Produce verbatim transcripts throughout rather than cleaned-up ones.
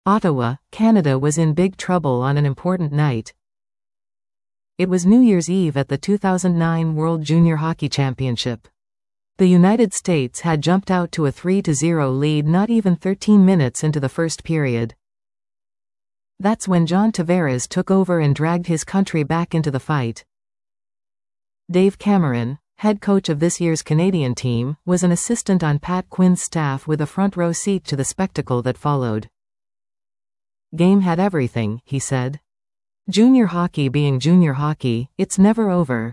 Ottawa, Canada was in big trouble on an important night. It was New Year's Eve at the two thousand nine World Junior Hockey Championship. The United States had jumped out to a three to zero lead not even thirteen minutes into the first period. That's when John Tavares took over and dragged his country back into the fight. Dave Cameron, head coach of this year's Canadian team, was an assistant on Pat Quinn's staff with a front row seat to the spectacle that followed. "Game had everything," he said. "Junior hockey being junior hockey, it's never over."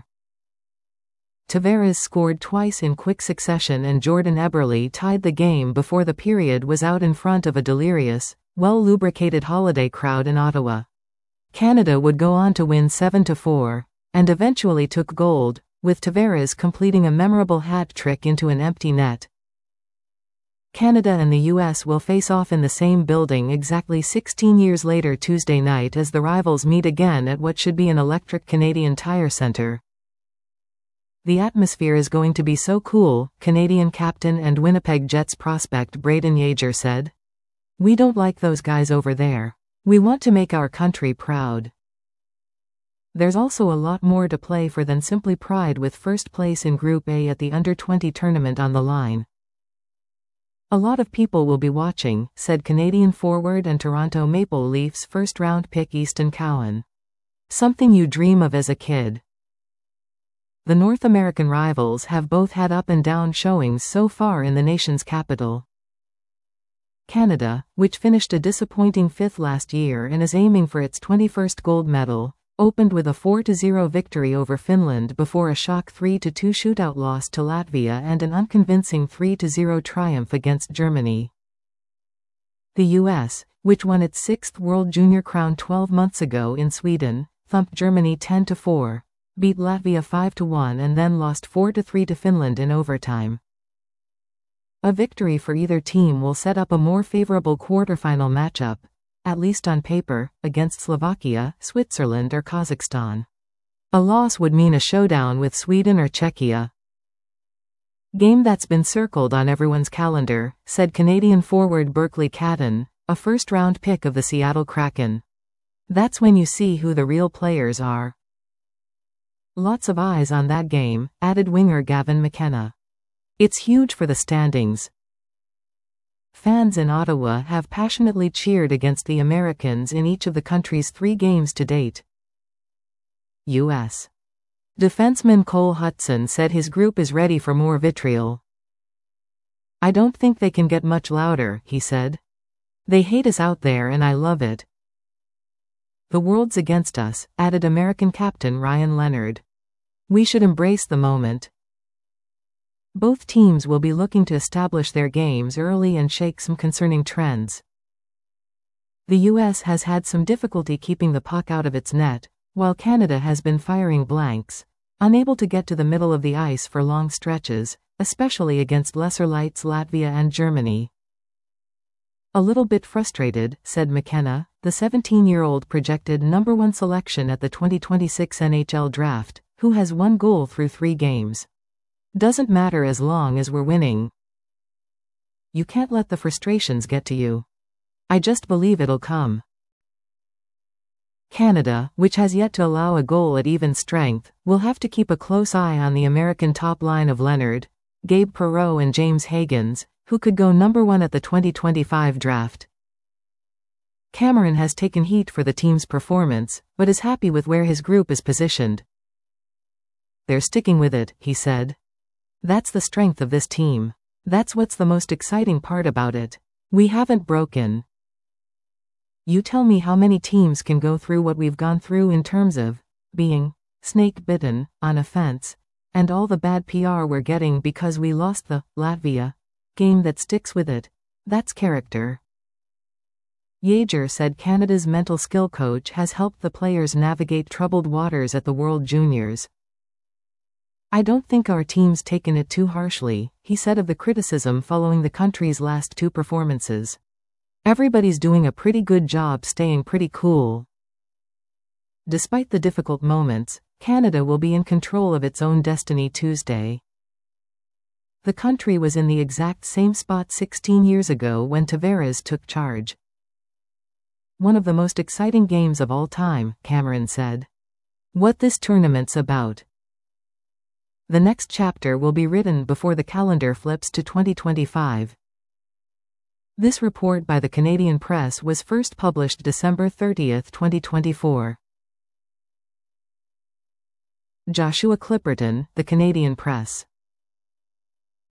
Tavares scored twice in quick succession and Jordan Eberle tied the game before the period was out in front of a delirious, well-lubricated holiday crowd in Ottawa. Canada would go on to win seven to four, and eventually took gold, with Tavares completing a memorable hat trick into an empty net. Canada and the U S will face off in the same building exactly sixteen years later Tuesday night as the rivals meet again at what should be an electric Canadian Tire Centre. "The atmosphere is going to be so cool," Canadian captain and Winnipeg Jets prospect Brayden Yager said. "We don't like those guys over there. We want to make our country proud." There's also a lot more to play for than simply pride, with first place in Group A at the under twenty tournament on the line. "A lot of people will be watching," said Canadian forward and Toronto Maple Leafs first-round pick Easton Cowan. "Something you dream of as a kid." The North American rivals have both had up-and-down showings so far in the nation's capital. Canada, which finished a disappointing fifth last year and is aiming for its twenty-first gold medal, opened with a four to zero victory over Finland before a shock three to two shootout loss to Latvia and an unconvincing three to zero triumph against Germany. The U S, which won its sixth World Junior crown twelve months ago in Sweden, thumped Germany ten to four, beat Latvia five to one and then lost four to three to Finland in overtime. A victory for either team will set up a more favorable quarterfinal matchup, at least on paper, against Slovakia, Switzerland or Kazakhstan. A loss would mean a showdown with Sweden or Czechia. "Game that's been circled on everyone's calendar," said Canadian forward Berkeley Catton, a first-round pick of the Seattle Kraken. "That's when you see who the real players are." "Lots of eyes on that game," added winger Gavin McKenna. "It's huge for the standings." Fans in Ottawa have passionately cheered against the Americans in each of the country's three games to date. U S defenseman Cole Hutson said his group is ready for more vitriol. "I don't think they can get much louder," he said. "They hate us out there and I love it." "The world's against us," added American captain Ryan Leonard. "We should embrace the moment." Both teams will be looking to establish their games early and shake some concerning trends. The U S has had some difficulty keeping the puck out of its net, while Canada has been firing blanks, unable to get to the middle of the ice for long stretches, especially against lesser lights Latvia and Germany. "A little bit frustrated," said McKenna, the seventeen-year-old projected number one selection at the twenty twenty-six N H L draft, who has one goal through three games. "Doesn't matter as long as we're winning. You can't let the frustrations get to you. I just believe it'll come." Canada, which has yet to allow a goal at even strength, will have to keep a close eye on the American top line of Leonard, Gabe Perreault and James Higgins, who could go number one at the twenty twenty-five draft. Cameron has taken heat for the team's performance, but is happy with where his group is positioned. "They're sticking with it," he said. "That's the strength of this team. That's what's the most exciting part about it. We haven't broken. You tell me how many teams can go through what we've gone through in terms of being snake-bitten on a fence, and all the bad P R we're getting because we lost the Latvia game that sticks with it. That's character." Yager said Canada's mental skill coach has helped the players navigate troubled waters at the World Juniors. "I don't think our team's taken it too harshly," he said of the criticism following the country's last two performances. "Everybody's doing a pretty good job staying pretty cool." Despite the difficult moments, Canada will be in control of its own destiny Tuesday. The country was in the exact same spot sixteen years ago when Tavares took charge. One of the most exciting games of all time, Cameron said. What this tournament's about. The next chapter will be written before the calendar flips to twenty twenty-five. This report by the Canadian Press was first published December thirtieth, twenty twenty-four. Joshua Clipperton, The Canadian Press.